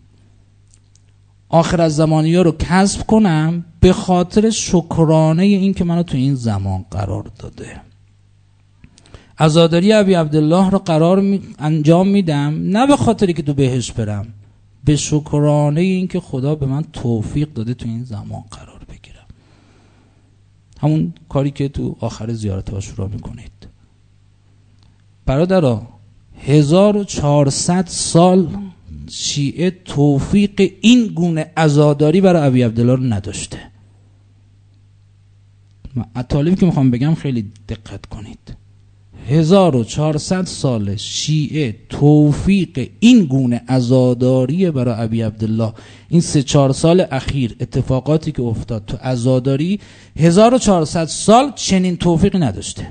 S1: آخر از زمانی ها رو کسب کنم به خاطر شکرانه این که منو تو این زمان قرار داده. عزاداری ابی عبدالله رو قرار می... انجام میدم نه به خاطری که تو بهش برم، به شکرانه این که خدا به من توفیق داده تو این زمان قرار بگیرم. همون کاری که تو آخر زیارت عاشورا میکنید. برادرها، هزار و چهارصد سال شیعه توفیق این گونه عزاداری برای ابی عبدالله رو نداشته. مطالبی که میخوام بگم خیلی دقت کنید. هزار و چهارصد سال شیعه توفیق این گونه عزاداری برای ابی عبدالله، این سه چهار سال اخیر اتفاقاتی که افتاد تو عزاداری، هزار و چهارصد سال چنین توفیقی نداشته،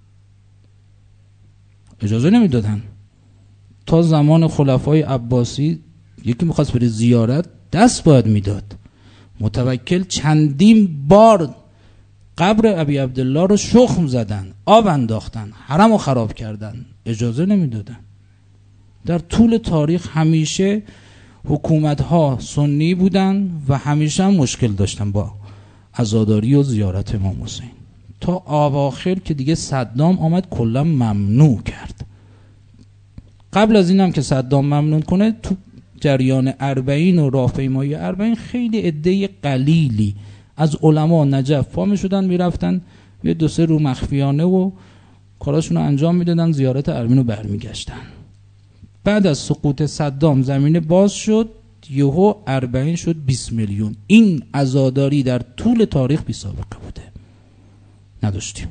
S1: اجازه نمیدادن. تا زمان خلفای عباسی یکی میخواست بره زیارت دست باید میداد. متوکل چندین بار قبر ابی عبدالله رو شخم زدن، آب انداختن، حرم رو خراب کردن، اجازه نمیدادن. در طول تاریخ همیشه حکومت ها سنی بودن و همیشه هم مشکل داشتن با عزاداری و زیارت امام حسین، تا اواخر که دیگه صدام آمد کلا ممنوع کرد. قبل از اینم که صدام ممنوع کنه، تو جریان اربعین و راهپیمایی اربعین خیلی عده قلیلی از علما نجف پا شدن میرفتن یه دو سه رو مخفیانه و کاراشون رو انجام میدادن، زیارت اربعین رو برمیگشتن. بعد از سقوط صدام زمین باز شد، یهو اربعین شد بیست میلیون. این عزاداری در طول تاریخ بی سابقه بوده، نداشتیم.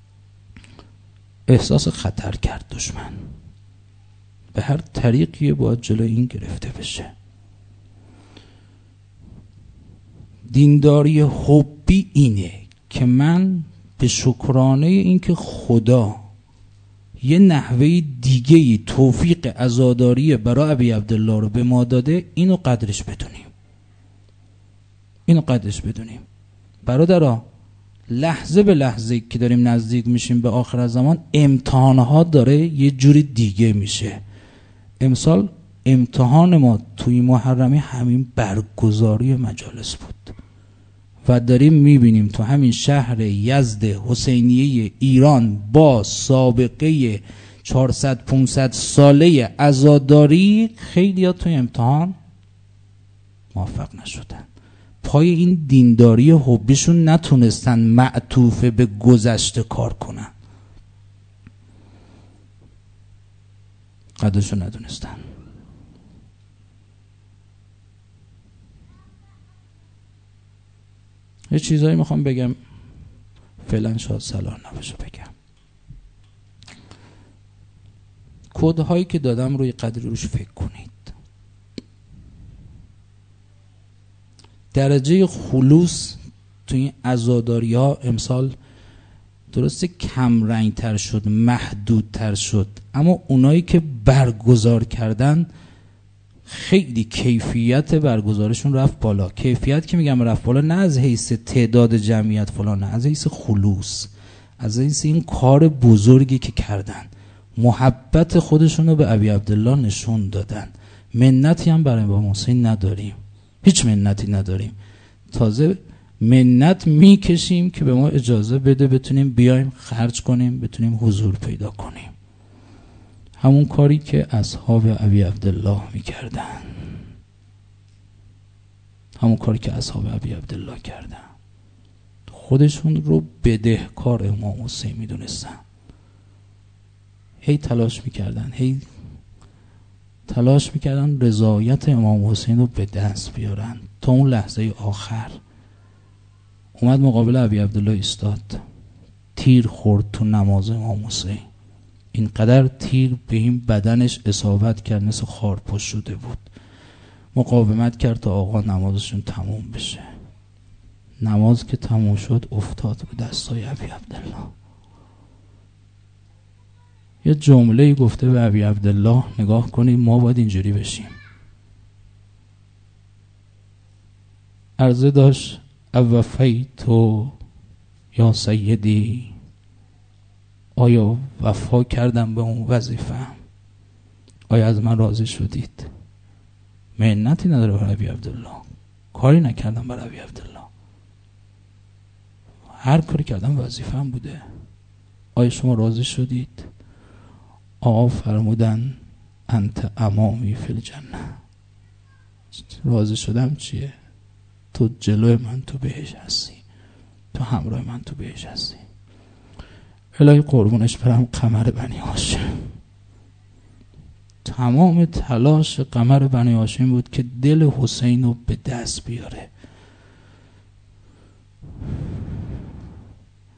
S1: احساس خطر کرد دشمن، به هر طریقی باید جلوی این گرفته بشه. دینداری حبی اینه که من به شکرانه این که خدا یه نحوه دیگه‌ای توفیق عزاداری برای ابی عبدالله رو به ما داده، اینو قدرش بدونیم، اینو قدرش بدونیم. برادرها، لحظه به لحظه که داریم نزدیک میشیم به آخر زمان، امتحانها داره یه جوری دیگه میشه. امسال امتحان ما توی محرمی همین برگزاری مجالس بود و داریم میبینیم تو همین شهر یزد حسینیه ایران با سابقه چهارصد پانصد ساله عزاداری خیلی ها توی امتحان موفق نشدن. پای این دینداری حبیشون نتونستن معطوف به گذشته کار کنن، قدرشو ندونستن. یه چیزایی میخوام بگم، فعلا شاید صلاح نباشه بگم. کدهایی که دادم روی قدری روش فکر کنید. درجه خلوص توی این عزاداری ها امسال درسته کم رنگ تر شد، محدود تر شد، اما اونایی که برگزار کردن خیلی کیفیت برگزارشون رفت بالا. کیفیت که میگم رفت بالا نه از حیث تعداد جمعیت فلان، نه، از حیث خلوص، از حیث این کار بزرگی که کردن، محبت خودشون رو به ابی عبدالله نشون دادن. منتی هم برای امام حسین نداریم، هیچ منتی نداریم، تازه منت میکشیم که به ما اجازه بده بتونیم بیایم خرج کنیم، بتونیم حضور پیدا کنیم. همون کاری که اصحاب ابی عبدالله میکردن، همون کاری که اصحاب ابی عبدالله کردن، خودشون رو بدهکار امام حسین میدونستن، هی تلاش میکردن، هی تلاش میکردن رضایت امام حسین رو به دست بیارن. تا اون لحظه آخر اومد مقابل ابی عبدالله ایستاد، تیر خورد تو نماز امام حسین، اینقدر تیر به این بدنش اصابت کرد مثل خارپشت شده بود. مقاومت کرد تا آقا نمازشون تموم بشه. نماز که تموم شد افتاد به دستای ابی عبدالله. یه جمله گفته به ابی عبدالله، نگاه کنید ما باید اینجوری بشیم. عرضه داشت اوفیتو یا سیدی، آیا وفا کردم به اون وظیفه؟ آیا از من راضی شدید؟ منتی نداره برای ابی عبدالله، کاری نکردم برای ابی عبدالله، هر کاری کردم وظیفه‌ام بوده. آیا شما راضی شدید؟ آقا فرمودن انت امامی فی الجنه. راضی شدم چیه؟ تو جلوی من تو بهش هستی، تو همراه من تو بهش هستی. الهی قربونش برم قمر بنی هاشم. تمام تلاش قمر بنی هاشم بود که دل حسین رو به دست بیاره.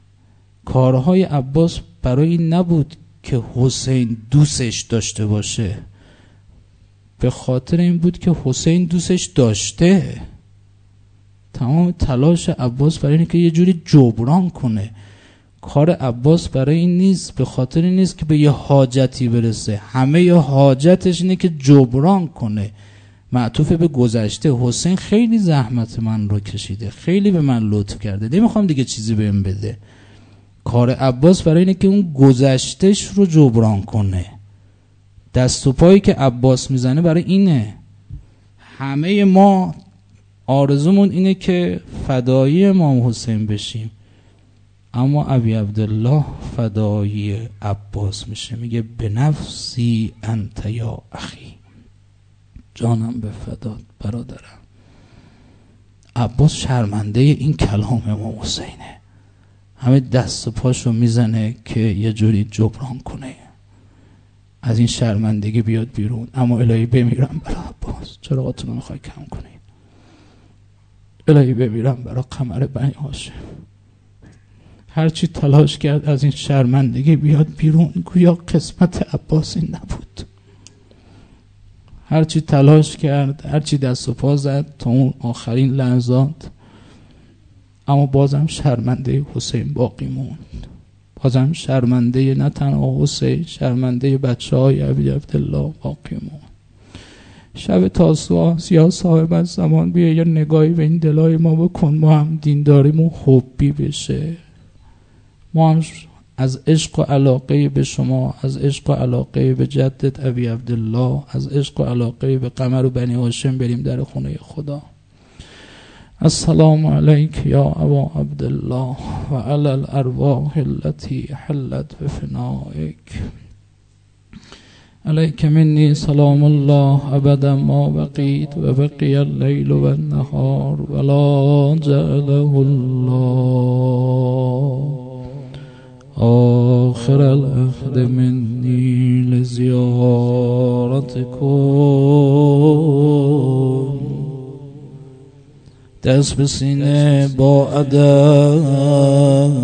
S1: کارهای عباس برای این نبود که حسین دوستش داشته باشه، به خاطر این بود که حسین دوستش داشته. تمام تلاش عباس برای اینه که یه جوری جبران کنه. کار عباس برای این نیست، به خاطر این نیست که به یه حاجتی برسه، همه یه حاجتش اینه که جبران کنه. معطوف به گذشته. حسین خیلی زحمت من رو کشیده، خیلی به من لطف کرده، نمیخوام دیگه چیزی بهم بده. کار عباس برای اینه که اون گذشتش رو جبران کنه. دست و پایی که عباس میزنه برای اینه. همه ما آرزومون اینه که فدایی امام حسین بشیم، اما ابی عبدالله فدایی عباس میشه. میگه به نفسی انت یا اخی، جانم به فدات برادرم. عباس شرمنده این کلام امام حسینه، همه دست و پاشو میزنه که یه جوری جبران کنه، از این شرمندگی بیاد بیرون. اما الهی بمیرم برای عباس، چراغاتون رو میخوای کم کنی؟ الهی بمیرم برای قمر بنی هاشم. هرچی تلاش کرد از این شرمندگی بیاد بیرون، گویا قسمت عباس این نبود. هرچی تلاش کرد، هرچی دست و پا زد تا اون آخرین لحظات، اما بازم شرمنده حسین باقی موند. بازم شرمنده نه تنها حسین، شرمنده بچه های ابی عبدالله باقی موند. شب تاسوعا یا صاحب از زمان بیا یه نگاهی به این دلای ما بکن، ما هم دینداریمون حبی بشه، ما هم از عشق و علاقه به شما، از عشق و علاقه به جدت ابی عبدالله، از عشق و علاقه به قمر و بنی هاشم بریم در خونه خدا. السلام علیک یا ابا عبدالله و علی الارواح التي حلت بفنائک. علیک منی سلام الله ابدا ما بقیت و بقی اللیل و النهار ولا جعله الله آخر العهد منی لزیارتکم. دست به سینه با ادب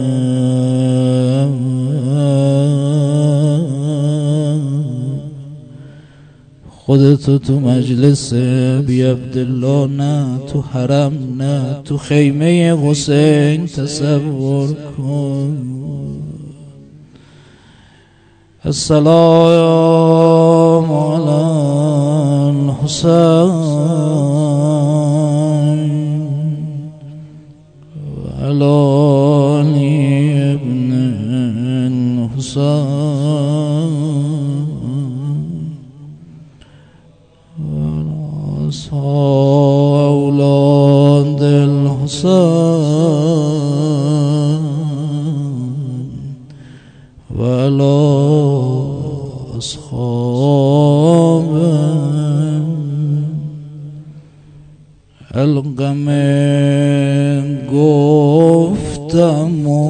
S1: خودتو تو مجلس بی عبدالله نه، تو حرم نه، تو خیمه حسین تصور کن. السلام علی الحسین و علی ابن الحسین و اولاد الحسین و علی اصحاب القم. گفتم و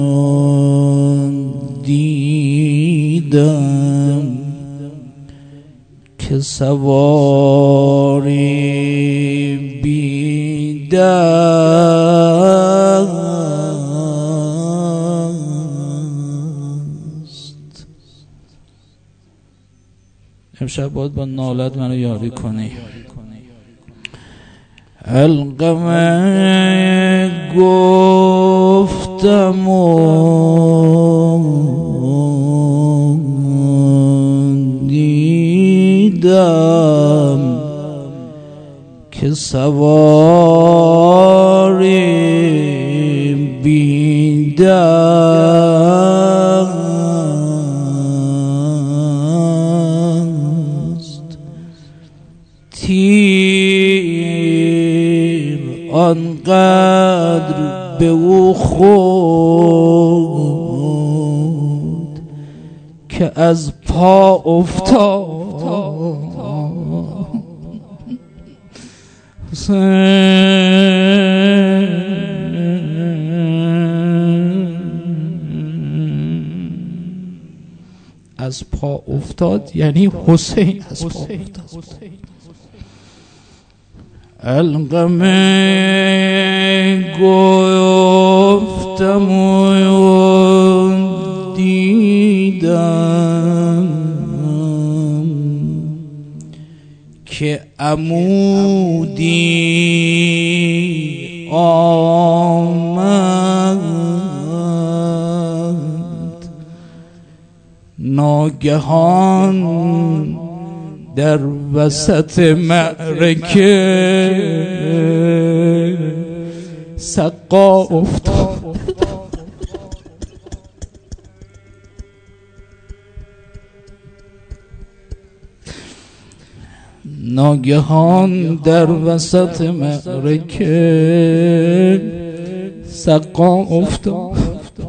S1: دیدم که سواری بی دست. امشب باید با نالت منو یاری کنی. القم گفتم و دیدم که سواری بی دست، تیر آنقدر به او خورد که از پا افتاد. از پا افتاد یعنی حسین از پا افتاد. القم گفت افتادم و دیدم که عمودی آمد، ناگهان در وسط معرکه سقا افتاد. ناگهان در وسط معرکه سقا افتاد.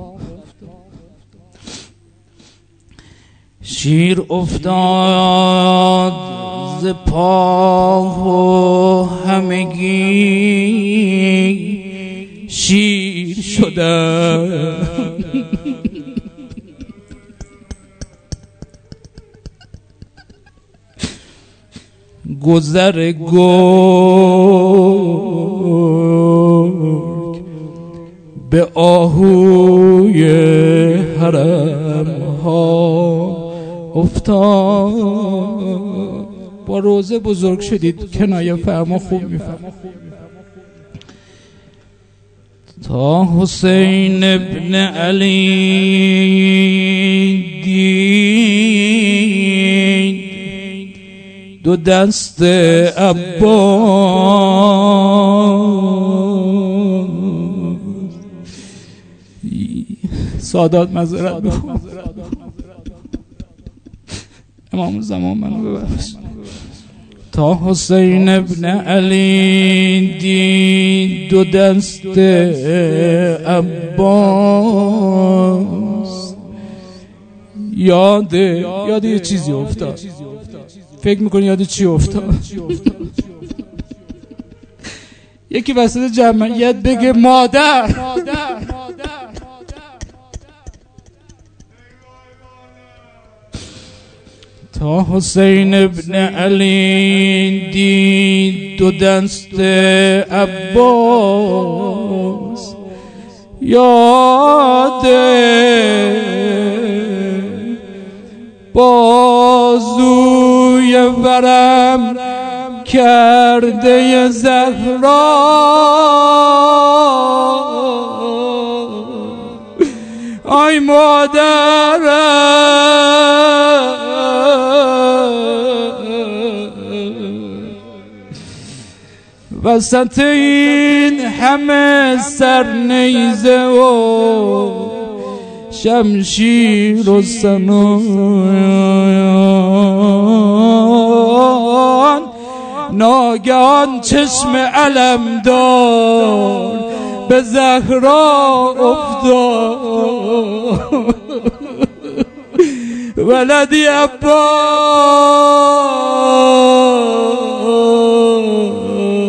S1: شیر افتاد ز پاه و همگی شیر شده. گذر گرگ به آهوی حرم ها افتاد. با روزه بزرگ شدید، کنایه فرما خوب میفهم. تا حسین ابن علی دید دو دست عباس، سادات معذرت میخوام، امام زمان منو ببخش. تا حسین ابن علی دید دو دست عباس، یاد یاد یه چیزی افتاد. فکر میکنی یاد چی افتاد؟ یکی وسط جمعیت بگه مادر. تا حسین ابن علی دید دو دست عباس، یاده بازوی ورم کرده زهرا، آی مادرم وسط این همه سرنیزه و شمشیر و سنان، ناگهان چشم علمدار به زهرا افتاد. ولدی عباس،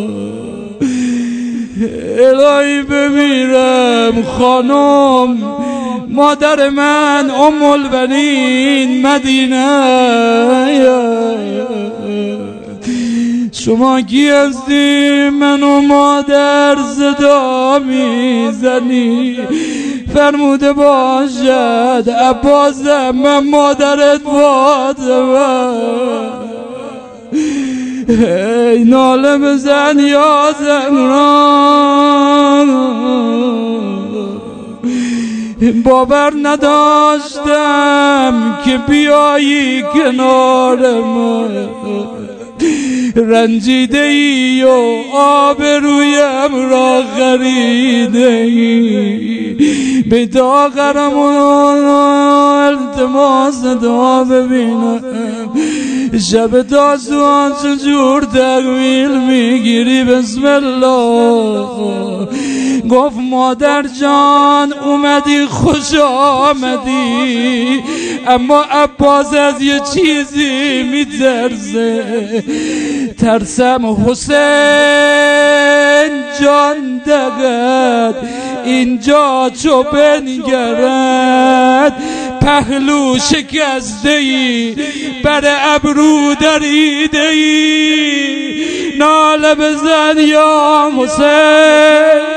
S1: الهی بمیرم خانم، مادر من ام البنین مدینه، شما کی هستی منو مادر صدا میزنی؟ فرموده باشد عباسم، من مادرت فاطمه. ای ناله بزن یا زهرا، باور نداشتم که بیایی کنار من، رنجیده ای و آبرویم را خریده ای، به داغرم و التماس دعا ببینم، شب تاسوان چجور تقویل میگیری؟ بسم الله. گفت مادر جان اومدی خوش آمدی، اما عباس از یه چیزی میترسه، ترسم حسین جان دقت اینجا چو بنگرد، پهلو شکسته ای بر ابرو دریده ای، ناله بزن یا حسین.